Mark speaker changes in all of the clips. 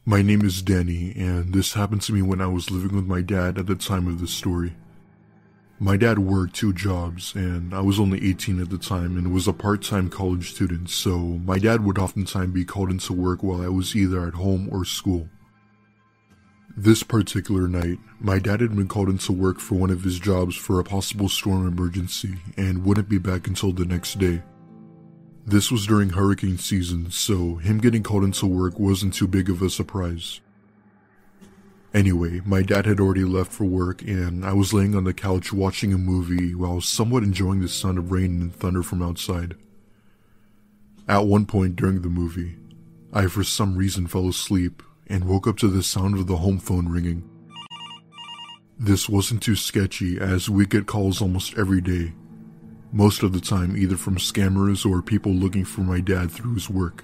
Speaker 1: My name is Danny, and this happened to me when I was living with my dad at the time of this story. My dad worked 2 jobs, and I was only 18 at the time and was a part-time college student, so my dad would oftentimes be called into work while I was either at home or school. This particular night, my dad had been called into work for one of his jobs for a possible storm emergency and wouldn't be back until the next day. This was during hurricane season, so him getting called into work wasn't too big of a surprise. Anyway, my dad had already left for work and I was laying on the couch watching a movie while somewhat enjoying the sound of rain and thunder from outside. At one point during the movie, I for some reason fell asleep and woke up to the sound of the home phone ringing. This wasn't too sketchy as we get calls almost every day. Most of the time either from scammers or people looking for my dad through his work.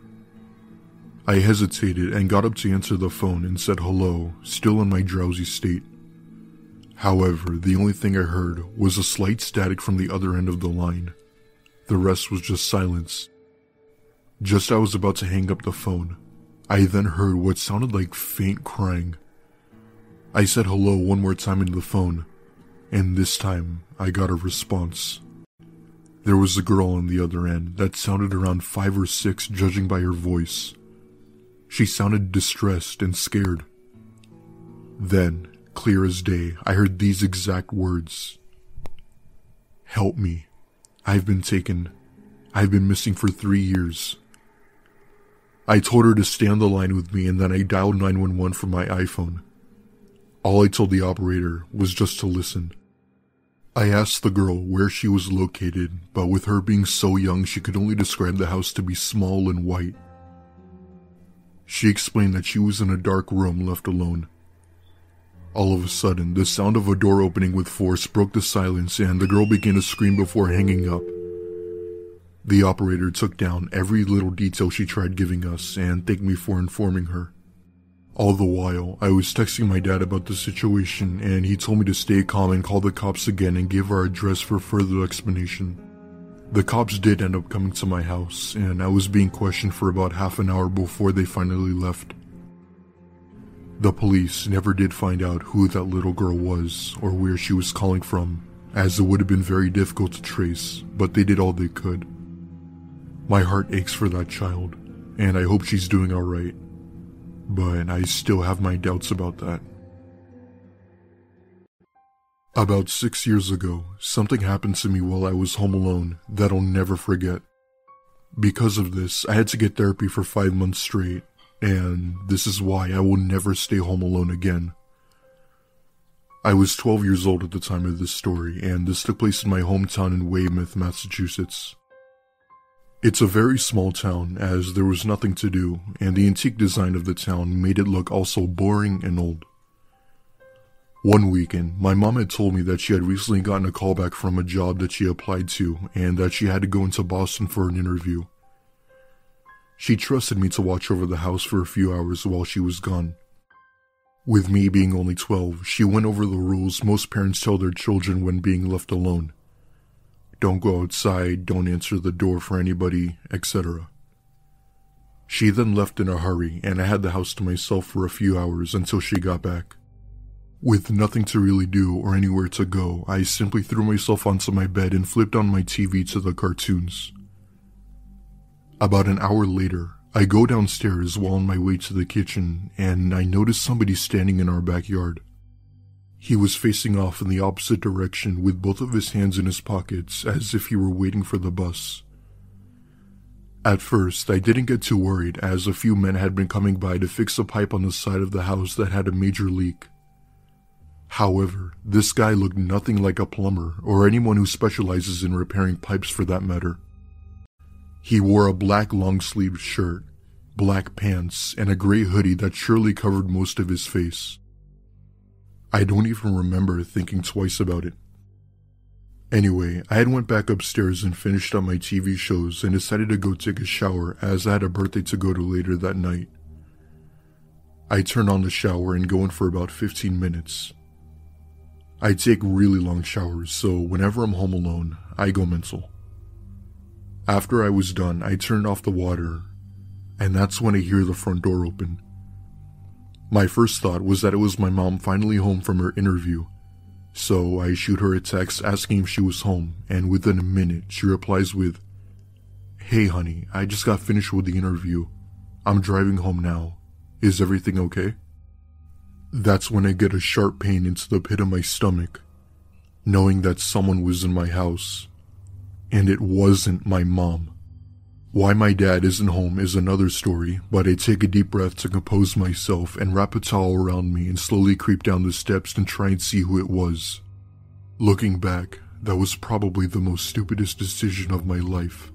Speaker 1: I hesitated and got up to answer the phone and said hello, still in my drowsy state. However, the only thing I heard was a slight static from the other end of the line. The rest was just silence. Just as I was about to hang up the phone, I then heard what sounded like faint crying. I said hello one more time into the phone, and this time I got a response. There was a girl on the other end that sounded around 5 or 6 judging by her voice. She sounded distressed and scared. Then, clear as day, I heard these exact words. "Help me. I've been taken. I've been missing for 3 years." I told her to stay on the line with me and then I dialed 911 from my iPhone. All I told the operator was just to listen. I asked the girl where she was located, but with her being so young she could only describe the house to be small and white. She explained that she was in a dark room left alone. All of a sudden, the sound of a door opening with force broke the silence and the girl began to scream before hanging up. The operator took down every little detail she tried giving us and thanked me for informing her. All the while, I was texting my dad about the situation and he told me to stay calm and call the cops again and give our address for further explanation. The cops did end up coming to my house and I was being questioned for about half an hour before they finally left. The police never did find out who that little girl was or where she was calling from, as it would have been very difficult to trace, but they did all they could. My heart aches for that child, and I hope she's doing alright. But I still have my doubts about that. About 6 years ago, something happened to me while I was home alone that I'll never forget. Because of this, I had to get therapy for 5 months straight, and this is why I will never stay home alone again. I was 12 years old at the time of this story, and this took place in my hometown in Weymouth, Massachusetts. It's a very small town as there was nothing to do, and the antique design of the town made it look also boring and old. One weekend, my mom had told me that she had recently gotten a call back from a job that she applied to and that she had to go into Boston for an interview. She trusted me to watch over the house for a few hours while she was gone. With me being only 12, she went over the rules most parents tell their children when being left alone. Don't go outside, don't answer the door for anybody, etc. She then left in a hurry and I had the house to myself for a few hours until she got back. With nothing to really do or anywhere to go, I simply threw myself onto my bed and flipped on my TV to the cartoons. About an hour later, I go downstairs while on my way to the kitchen and I notice somebody standing in our backyard. He was facing off in the opposite direction with both of his hands in his pockets as if he were waiting for the bus. At first, I didn't get too worried as a few men had been coming by to fix a pipe on the side of the house that had a major leak. However, this guy looked nothing like a plumber or anyone who specializes in repairing pipes for that matter. He wore a black long-sleeved shirt, black pants, and a gray hoodie that surely covered most of his face. I don't even remember thinking twice about it. Anyway, I had went back upstairs and finished up my TV shows and decided to go take a shower as I had a birthday to go to later that night. I turn on the shower and go in for about 15 minutes. I take really long showers, so whenever I'm home alone, I go mental. After I was done, I turned off the water, and that's when I hear the front door open. My first thought was that it was my mom finally home from her interview, so I shoot her a text asking if she was home, and within a minute she replies with, "Hey honey, I just got finished with the interview. I'm driving home now. Is everything okay?" That's when I get a sharp pain into the pit of my stomach, knowing that someone was in my house, and it wasn't my mom. Why my dad isn't home is another story, but I take a deep breath to compose myself and wrap a towel around me and slowly creep down the steps and try and see who it was. Looking back, that was probably the most stupidest decision of my life.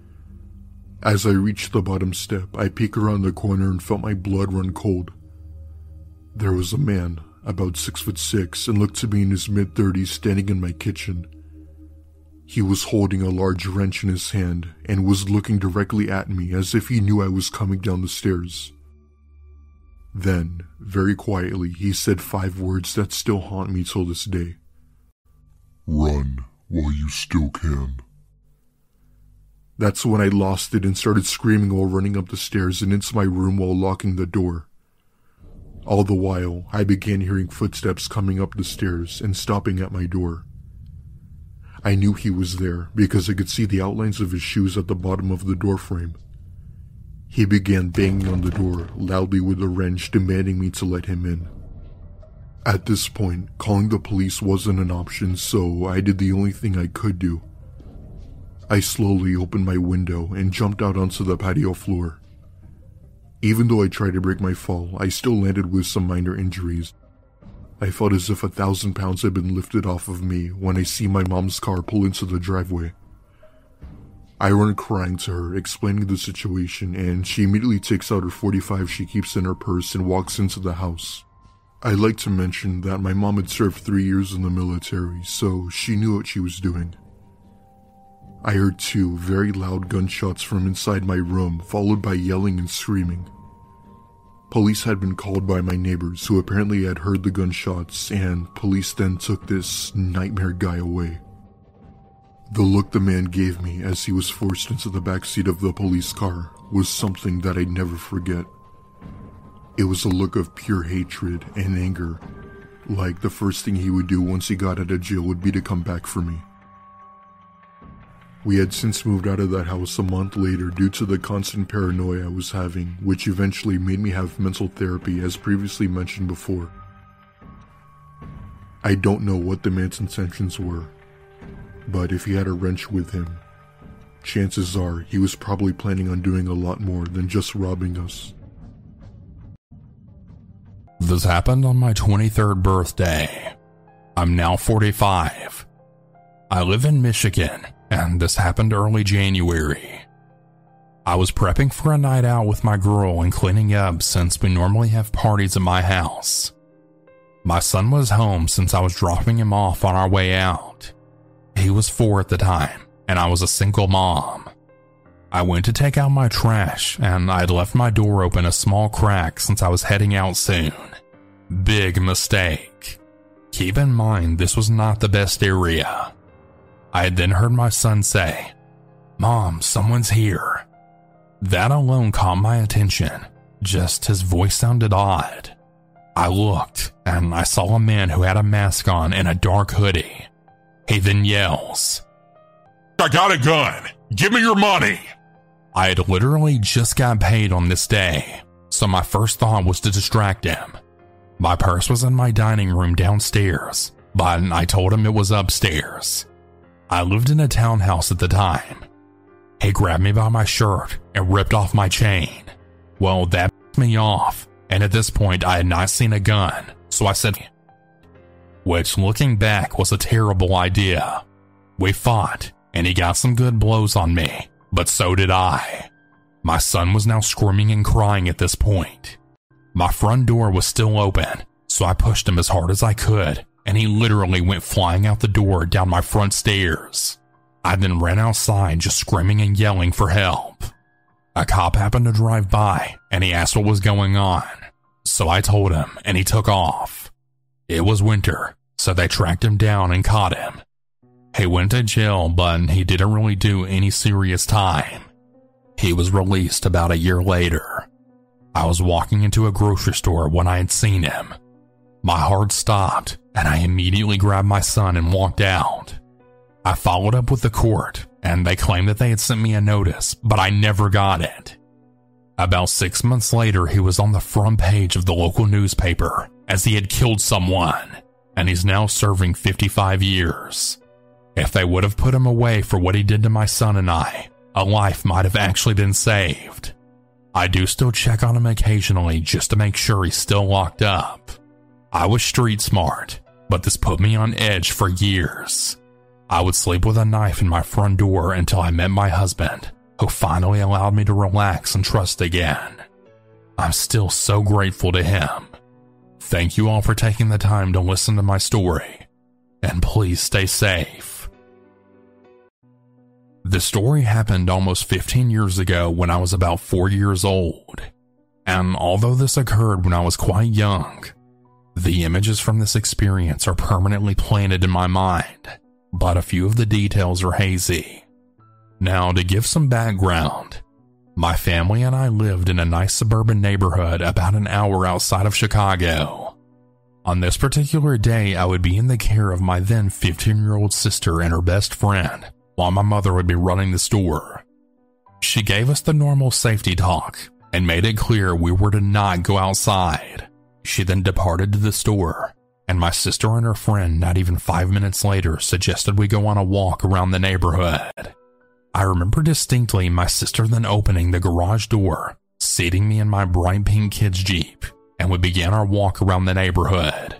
Speaker 1: As I reached the bottom step, I peeked around the corner and felt my blood run cold. There was a man, about 6'6", and looked to be in his mid-30s, standing in my kitchen. He was holding a large wrench in his hand and was looking directly at me as if he knew I was coming down the stairs. Then, very quietly, he said 5 words that still haunt me till this day.
Speaker 2: "Run while you still can."
Speaker 1: That's when I lost it and started screaming while running up the stairs and into my room while locking the door. All the while, I began hearing footsteps coming up the stairs and stopping at my door. I knew he was there because I could see the outlines of his shoes at the bottom of the doorframe. He began banging on the door loudly with a wrench, demanding me to let him in. At this point, calling the police wasn't an option, so I did the only thing I could do. I slowly opened my window and jumped out onto the patio floor. Even though I tried to break my fall, I still landed with some minor injuries. I felt as if 1,000 pounds had been lifted off of me when I see my mom's car pull into the driveway. I run crying to her, explaining the situation, and she immediately takes out her .45 she keeps in her purse and walks into the house. I'd like to mention that my mom had served 3 years in the military, so she knew what she was doing. I heard 2 very loud gunshots from inside my room, followed by yelling and screaming. Police had been called by my neighbors, who apparently had heard the gunshots, and police then took this nightmare guy away. The look the man gave me as he was forced into the backseat of the police car was something that I'd never forget. It was a look of pure hatred and anger, like the first thing he would do once he got out of jail would be to come back for me. We had since moved out of that house a month later due to the constant paranoia I was having, which eventually made me have mental therapy as previously mentioned before. I don't know what the man's intentions were, but if he had a wrench with him, chances are he was probably planning on doing a lot more than just robbing us.
Speaker 3: This happened on my 23rd birthday. I'm now 45. I live in Michigan, and this happened early January. I was prepping for a night out with my girl and cleaning up since we normally have parties at my house. My son was home since I was dropping him off on our way out. He was 4 at the time, and I was a single mom. I went to take out my trash, and I'd left my door open a small crack since I was heading out soon. Big mistake. Keep in mind, this was not the best area. I had then heard my son say, "Mom, someone's here." That alone caught my attention, just his voice sounded odd. I looked, and I saw a man who had a mask on and a dark hoodie. He then yells, "I got a gun! Give me your money!" I had literally just got paid on this day, so my first thought was to distract him. My purse was in my dining room downstairs, but I told him it was upstairs. I lived in a townhouse at the time. He grabbed me by my shirt and ripped off my chain. Well, that pissed me off, and at this point I had not seen a gun, so I said, which looking back was a terrible idea. We fought, and he got some good blows on me, but so did I. My son was now screaming and crying at this point. My front door was still open, so I pushed him as hard as I could, and he literally went flying out the door down my front stairs. I then ran outside just screaming and yelling for help. A cop happened to drive by, and he asked what was going on, so I told him, and he took off. It was winter, so they tracked him down and caught him. He went to jail, but he didn't really do any serious time. He was released about a year later. I was walking into a grocery store when I had seen him. My heart stopped, and I immediately grabbed my son and walked out. I followed up with the court, and they claimed that they had sent me a notice, but I never got it. About 6 months later, he was on the front page of the local newspaper as he had killed someone, and he's now serving 55 years. If they would have put him away for what he did to my son and I, a life might have actually been saved. I do still check on him occasionally just to make sure he's still locked up. I was street smart, but this put me on edge for years. I would sleep with a knife in my front door until I met my husband, who finally allowed me to relax and trust again. I'm still so grateful to him. Thank you all for taking the time to listen to my story, and please stay safe. The story happened almost 15 years ago when I was about 4 years old, and although this occurred when I was quite young, the images from this experience are permanently planted in my mind, but a few of the details are hazy. Now, to give some background, my family and I lived in a nice suburban neighborhood about an hour outside of Chicago. On this particular day, I would be in the care of my then 15-year-old sister and her best friend, while my mother would be running the store. She gave us the normal safety talk and made it clear we were to not go outside. She then departed to the store, and my sister and her friend, not even 5 minutes later, suggested we go on a walk around the neighborhood. I remember distinctly my sister then opening the garage door, seating me in my bright pink kid's Jeep, and we began our walk around the neighborhood.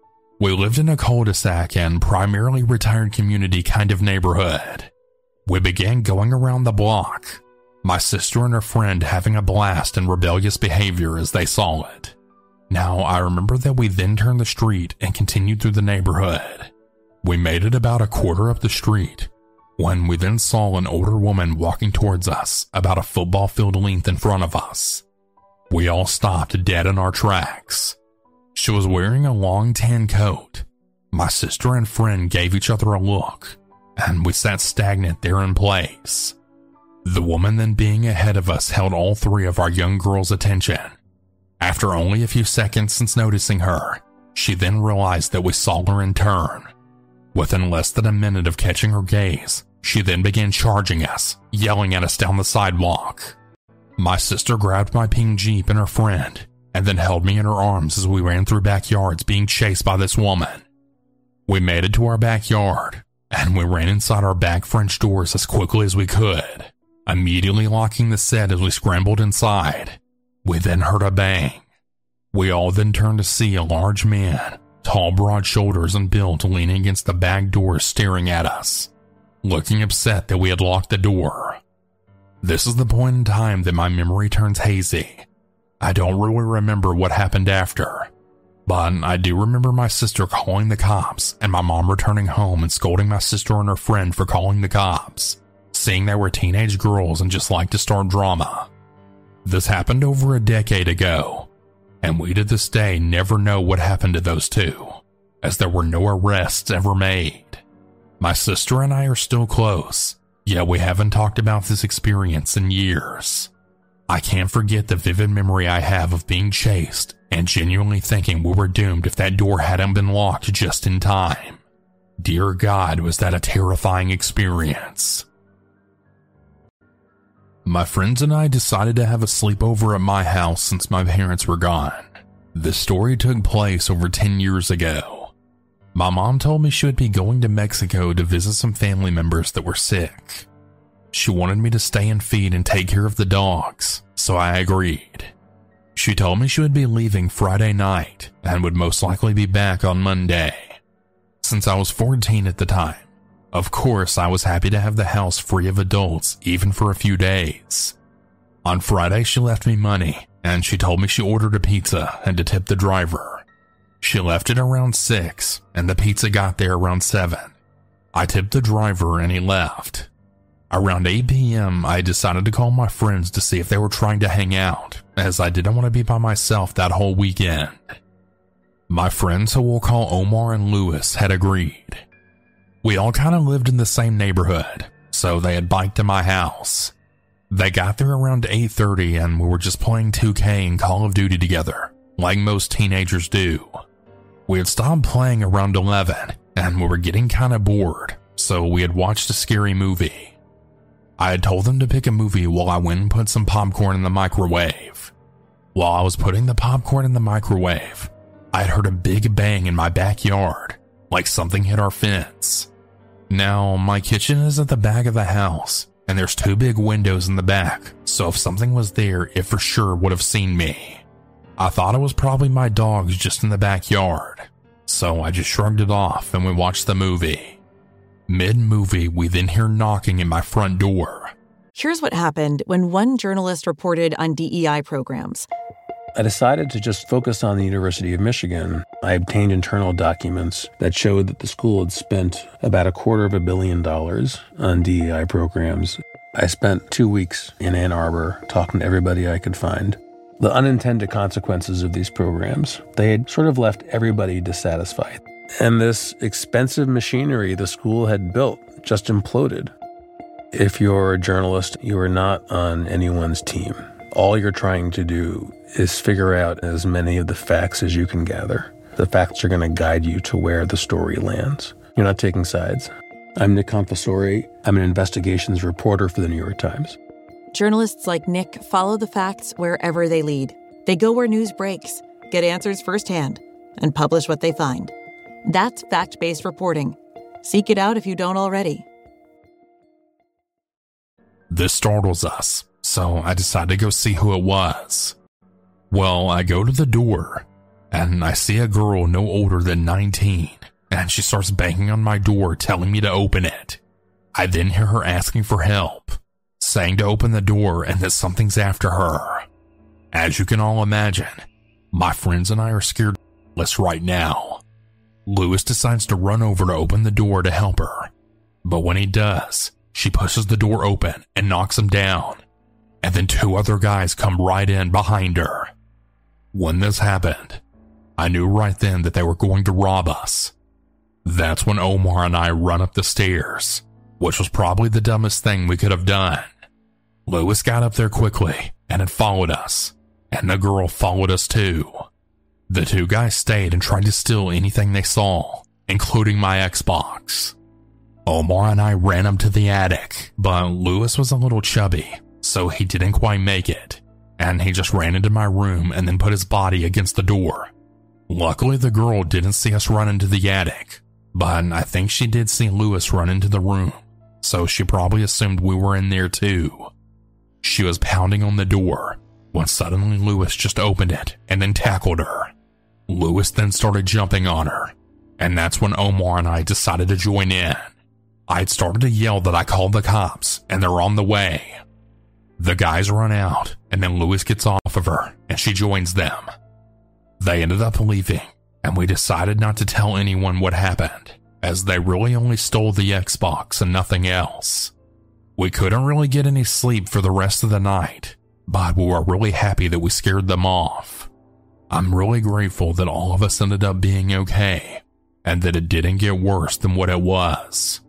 Speaker 3: We lived in a cul-de-sac and primarily retired community kind of neighborhood. We began going around the block, my sister and her friend having a blast and rebellious behavior as they saw it. Now, I remember that we then turned the street and continued through the neighborhood. We made it about a quarter up the street, when we then saw an older woman walking towards us about a football field length in front of us. We all stopped dead in our tracks. She was wearing a long tan coat. My sister and friend gave each other a look, and we sat stagnant there in place. The woman then being ahead of us held all three of our young girls' attention. After only a few seconds since noticing her, she then realized that we saw her in turn. Within less than a minute of catching her gaze, she then began charging us, yelling at us down the sidewalk. My sister grabbed my pink Jeep and her friend, and then held me in her arms as we ran through backyards being chased by this woman. We made it to our backyard, and we ran inside our back French doors as quickly as we could, immediately locking the set as we scrambled inside. We then heard a bang. We all then turned to see a large man, tall, broad shoulders and built, leaning against the back door staring at us, looking upset that we had locked the door. This is the point in time that my memory turns hazy. I don't really remember what happened after, but I do remember my sister calling the cops and my mom returning home and scolding my sister and her friend for calling the cops, saying they were teenage girls and just liked to start drama. This happened over a decade ago, and we to this day never know what happened to those two, as there were no arrests ever made. My sister and I are still close, yet we haven't talked about this experience in years. I can't forget the vivid memory I have of being chased and genuinely thinking we were doomed if that door hadn't been locked just in time. Dear God, was that a terrifying experience. My friends and I decided to have a sleepover at my house since my parents were gone. This story took place over 10 years ago. My mom told me she would be going to Mexico to visit some family members that were sick. She wanted me to stay and feed and take care of the dogs, so I agreed. She told me she would be leaving Friday night and would most likely be back on Monday. Since I was 14 at the time, of course I was happy to have the house free of adults even for a few days. On Friday she left me money and she told me she ordered a pizza and to tip the driver. She left it around 6 and the pizza got there around 7. I tipped the driver and he left. Around 8 p.m., I decided to call my friends to see if they were trying to hang out, as I didn't want to be by myself that whole weekend. My friends, who we'll call Omar and Lewis, had agreed. We all kind of lived in the same neighborhood, so they had biked to my house. They got there around 8:30 and we were just playing 2K and Call of Duty together, like most teenagers do. We had stopped playing around 11 and we were getting kind of bored, so we had watched a scary movie. I had told them to pick a movie while I went and put some popcorn in the microwave. While I was putting the popcorn in the microwave, I had heard a big bang in my backyard, like something hit our fence. Now, my kitchen is at the back of the house, and there's 2 big windows in the back, so if something was there, it for sure would have seen me. I thought it was probably my dogs just in the backyard, so I just shrugged it off and we watched the movie. Mid-movie, we then hear knocking at my front door.
Speaker 4: Here's what happened when one journalist reported on DEI programs.
Speaker 5: I decided to just focus on the University of Michigan. I obtained internal documents that showed that the school had spent about $250 million on DEI programs. I spent 2 weeks in Ann Arbor talking to everybody I could find. The unintended consequences of these programs, they had sort of left everybody dissatisfied. And this expensive machinery the school had built just imploded. If you're a journalist, you are not on anyone's team. All you're trying to do is figure out as many of the facts as you can gather. The facts are going to guide you to where the story lands. You're not taking sides. I'm Nick Confessori. I'm an investigations reporter for the New York Times.
Speaker 4: Journalists like Nick follow the facts wherever they lead. They go where news breaks, get answers firsthand, and publish what they find. That's fact-based reporting. Seek it out if you don't already.
Speaker 3: This startles us, so I decided to go see who it was. Well, I go to the door, and I see a girl no older than 19, and she starts banging on my door telling me to open it. I then hear her asking for help, saying to open the door and that something's after her. As you can all imagine, my friends and I are scared shitless right now. Lewis decides to run over to open the door to help her, but when he does, she pushes the door open and knocks him down, and then 2 other guys come right in behind her. When this happened, I knew right then that they were going to rob us. That's when Omar and I run up the stairs, which was probably the dumbest thing we could have done. Lewis got up there quickly and had followed us, and the girl followed us too. The 2 guys stayed and tried to steal anything they saw, including my Xbox. Omar and I ran up to the attic, but Lewis was a little chubby, so he didn't quite make it, and he just ran into my room and then put his body against the door. Luckily, the girl didn't see us run into the attic, but I think she did see Lewis run into the room, so she probably assumed we were in there too. She was pounding on the door when suddenly Lewis just opened it and then tackled her. Lewis then started jumping on her, and that's when Omar and I decided to join in. I'd started to yell that I called the cops and they're on the way. The guys run out, and then Lewis gets off of her and she joins them. They ended up leaving, and we decided not to tell anyone what happened, as they really only stole the Xbox and nothing else. We couldn't really get any sleep for the rest of the night, but we were really happy that we scared them off. I'm really grateful that all of us ended up being okay, and that it didn't get worse than what it was.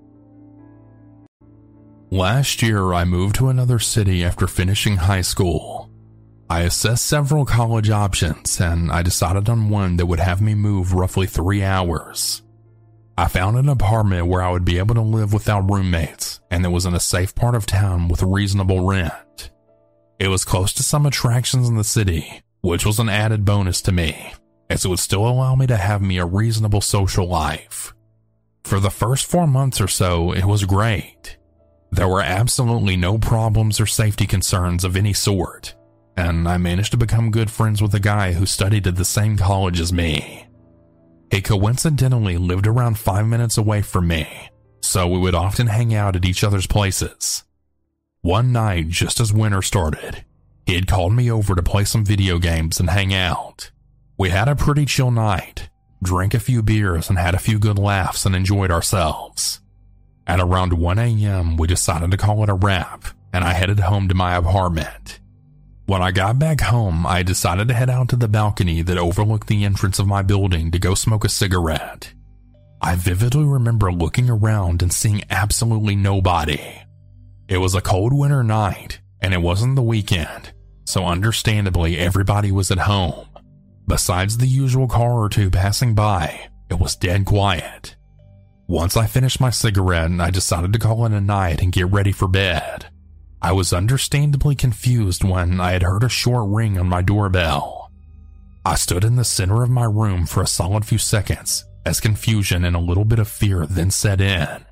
Speaker 3: Last year, I moved to another city after finishing high school. I assessed several college options, and I decided on one that would have me move roughly 3 hours. I found an apartment where I would be able to live without roommates, and that was in a safe part of town with reasonable rent. It was close to some attractions in the city, which was an added bonus to me, as it would still allow me to have a reasonable social life. For the first 4 months or so, it was great. There were absolutely no problems or safety concerns of any sort, and I managed to become good friends with a guy who studied at the same college as me. He coincidentally lived around 5 minutes away from me, so we would often hang out at each other's places. One night, just as winter started, he had called me over to play some video games and hang out. We had a pretty chill night, drank a few beers and had a few good laughs and enjoyed ourselves. At around 1 a.m., we decided to call it a wrap, and I headed home to my apartment. When I got back home, I decided to head out to the balcony that overlooked the entrance of my building to go smoke a cigarette. I vividly remember looking around and seeing absolutely nobody. It was a cold winter night, and it wasn't the weekend, so understandably everybody was at home. Besides the usual car or two passing by, it was dead quiet. Once I finished my cigarette, I decided to call it a night and get ready for bed. I was understandably confused when I had heard a short ring on my doorbell. I stood in the center of my room for a solid few seconds as confusion and a little bit of fear then set in.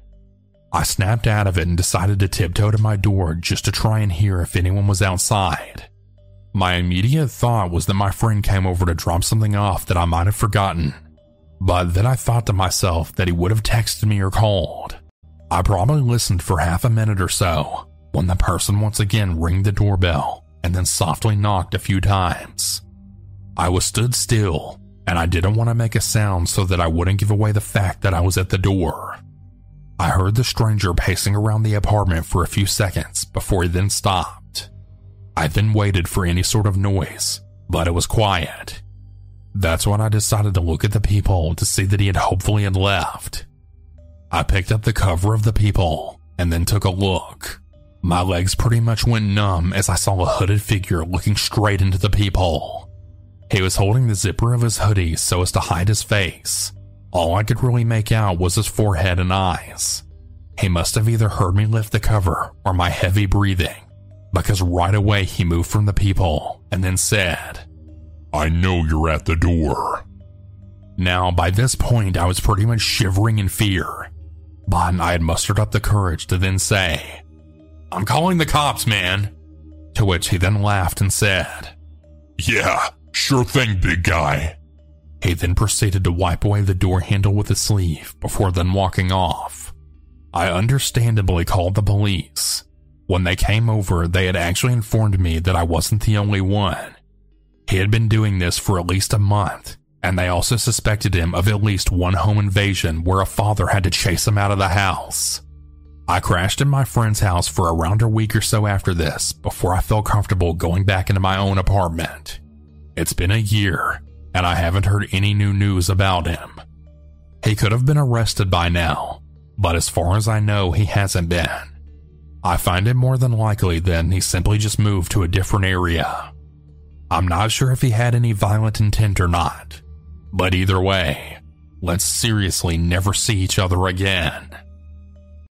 Speaker 3: I snapped out of it and decided to tiptoe to my door just to try and hear if anyone was outside. My immediate thought was that my friend came over to drop something off that I might have forgotten, but then I thought to myself that he would have texted me or called. I probably listened for half a minute or so when the person once again rang the doorbell and then softly knocked a few times. I was stood still, and I didn't want to make a sound so that I wouldn't give away the fact that I was at the door. I heard the stranger pacing around the apartment for a few seconds before he then stopped. I then waited for any sort of noise, but it was quiet. That's when I decided to look at the peephole to see that he had hopefully left. I picked up the cover of the peephole and then took a look. My legs pretty much went numb as I saw a hooded figure looking straight into the peephole. He was holding the zipper of his hoodie so as to hide his face. All I could really make out was his forehead and eyes. He must have either heard me lift the cover or my heavy breathing, because right away he moved from the peephole and then said,
Speaker 2: "I know you're at the door."
Speaker 3: Now, by this point, I was pretty much shivering in fear, but I had mustered up the courage to then say, "I'm calling the cops, man." To which he then laughed and said,
Speaker 2: "Yeah, sure thing, big guy."
Speaker 3: He then proceeded to wipe away the door handle with his sleeve before then walking off. I understandably called the police. When they came over, they had actually informed me that I wasn't the only one. He had been doing this for at least a month, and they also suspected him of at least one home invasion where a father had to chase him out of the house. I crashed in my friend's house for around a week or so after this before I felt comfortable going back into my own apartment. It's been a year, and I haven't heard any new news about him. He could have been arrested by now, but as far as I know, he hasn't been. I find it more than likely that he simply just moved to a different area. I'm not sure if he had any violent intent or not, but either way, let's seriously never see each other again.